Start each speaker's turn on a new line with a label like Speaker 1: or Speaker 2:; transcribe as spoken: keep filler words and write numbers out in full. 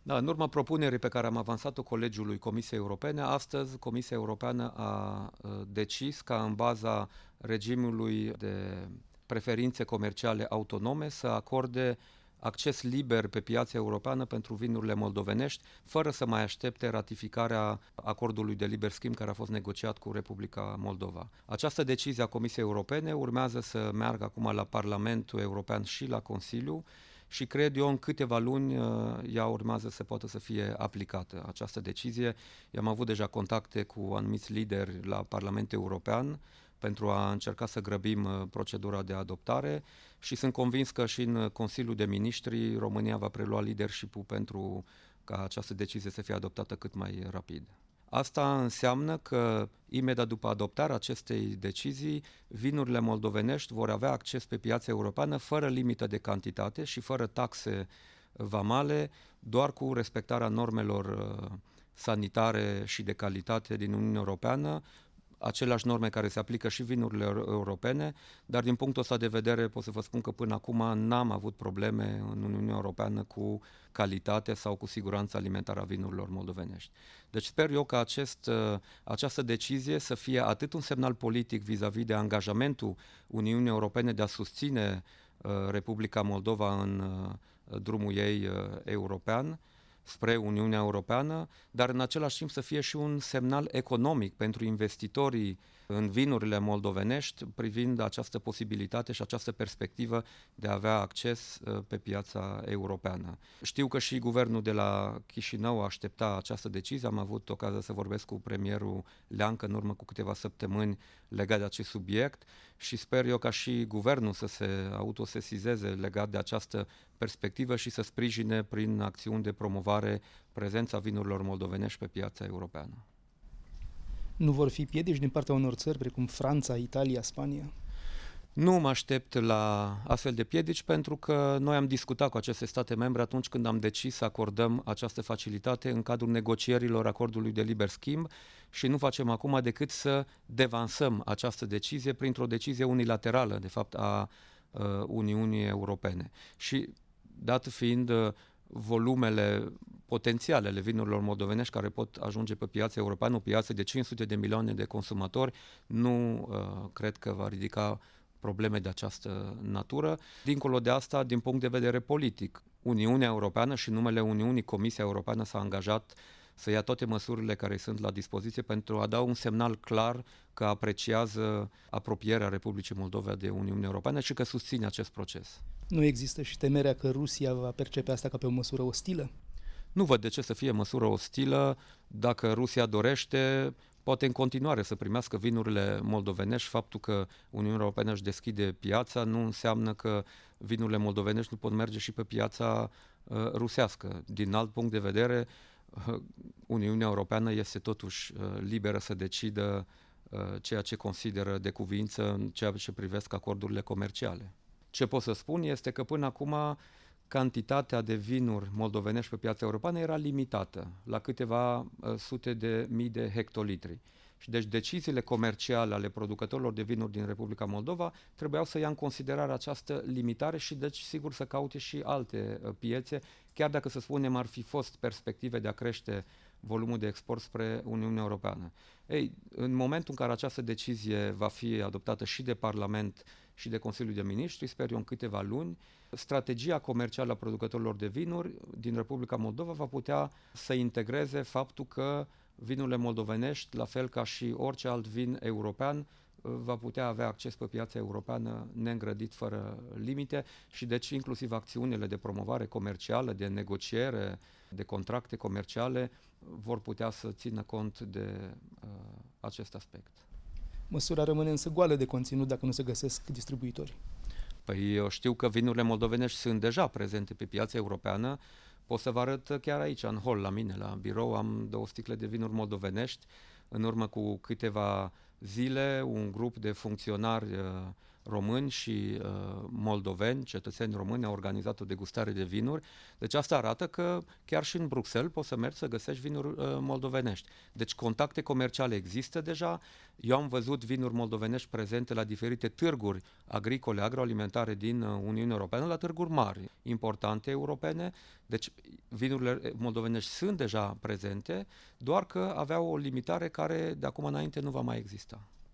Speaker 1: Da, în urma propunerii pe care am avansat-o Colegiului Comisiei Europene, astăzi Comisia Europeană a decis ca în baza regimului de preferințe comerciale autonome să acorde acces liber pe piața europeană pentru vinurile moldovenești, fără să mai aștepte ratificarea acordului de liber schimb care a fost negociat cu Republica Moldova. Această decizie a Comisiei Europene urmează să meargă acum la Parlamentul European și la Consiliu și cred eu în câteva luni ea urmează să poată să fie aplicată. Această decizie, eu am avut deja contacte cu anumiți lideri la Parlamentul European pentru a încerca să grăbim procedura de adoptare și sunt convins că și în Consiliul de Ministri România va prelua leadership-ul pentru ca această decizie să fie adoptată cât mai rapid. Asta înseamnă că imediat după adoptarea acestei decizii, vinurile moldovenești vor avea acces pe piața europeană fără limită de cantitate și fără taxe vamale, doar cu respectarea normelor sanitare și de calitate din Uniunea Europeană, aceleași norme care se aplică și vinurilor europene, dar din punctul ăsta de vedere pot să vă spun că până acum n-am avut probleme în Uniunea Europeană cu calitate sau cu siguranța alimentară a vinurilor moldovenești. Deci sper eu că acest, această decizie să fie atât un semnal politic vis-a-vis de angajamentul Uniunii Europene de a susține Republica Moldova în drumul ei european, spre Uniunea Europeană, dar în același timp să fie și un semnal economic pentru investitorii în vinurile moldovenești privind această posibilitate și această perspectivă de a avea acces pe piața europeană. Știu că și guvernul de la Chișinău aștepta această decizie, am avut ocazia să vorbesc cu premierul Leancă în urmă cu câteva săptămâni legat de acest subiect și sper eu ca și guvernul să se autosesizeze legat de această perspectivă și să sprijine prin acțiuni de promovare prezența vinurilor moldovenești pe piața europeană.
Speaker 2: Nu vor fi piedici din partea unor țări precum Franța, Italia, Spania?
Speaker 1: Nu mă aștept la astfel de piedici pentru că noi am discutat cu aceste state membre atunci când am decis să acordăm această facilitate în cadrul negocierilor acordului de liber schimb și nu facem acum decât să devansăm această decizie printr-o decizie unilaterală, de fapt, a uh, Uniunii Europene. Și dat fiind uh, volumele potențiale ale vinurilor moldovenești care pot ajunge pe piața europeană, o piață de cinci sute de milioane de consumatori, nu uh, cred că va ridica probleme de această natură. Dincolo de asta, din punct de vedere politic, Uniunea Europeană și numele Uniunii, Comisia Europeană s-a angajat să ia toate măsurile care sunt la dispoziție pentru a da un semnal clar că apreciază apropierea Republicii Moldova de Uniunea Europeană și că susține acest proces.
Speaker 2: Nu există și temerea că Rusia va percepe asta ca pe o măsură ostilă?
Speaker 1: Nu văd de ce să fie măsură ostilă. Dacă Rusia dorește, poate în continuare să primească vinurile moldovenești. Faptul că Uniunea Europeană își deschide piața nu înseamnă că vinurile moldovenești nu pot merge și pe piața uh, rusească. Din alt punct de vedere, uh, Uniunea Europeană este totuși uh, liberă să decidă uh, ceea ce consideră de cuviință în ceea ce privesc acordurile comerciale. Ce pot să spun este că până acum cantitatea de vinuri moldovenești pe piața europeană era limitată la câteva uh, sute de mii de hectolitri. Și deci deciziile comerciale ale producătorilor de vinuri din Republica Moldova trebuiau să ia în considerare această limitare și deci sigur să caute și alte uh, piețe, chiar dacă să spunem ar fi fost perspective de a crește volumul de export spre Uniunea Europeană. Ei, în momentul în care această decizie va fi adoptată și de Parlament și de Consiliul de Ministri, sper eu în câteva luni, strategia comercială a producătorilor de vinuri din Republica Moldova va putea să integreze faptul că vinurile moldovenești, la fel ca și orice alt vin european, va putea avea acces pe piața europeană neîngrădit, fără limite și deci inclusiv acțiunile de promovare comercială, de negociere, de contracte comerciale vor putea să țină cont de uh, acest aspect.
Speaker 2: Măsura rămâne însă goală de conținut dacă nu se găsesc distribuitori.
Speaker 1: Păi eu știu că vinurile moldovenești sunt deja prezente pe piața europeană. Pot să vă arăt chiar aici, în hol, la mine, la birou, am două sticle de vinuri moldovenești. În urmă cu câteva zile, un grup de funcționari uh, români și uh, moldoveni, cetățeni români, au organizat o degustare de vinuri. Deci asta arată că chiar și în Bruxelles poți să mergi să găsești vinuri uh, moldovenești. Deci contacte comerciale există deja. Eu am văzut vinuri moldovenești prezente la diferite târguri agricole, agroalimentare din uh, Uniunea Europeană, la târguri mari, importante europene. Deci vinurile moldovenești sunt deja prezente, doar că aveau o limitare care de acum înainte nu va mai exista.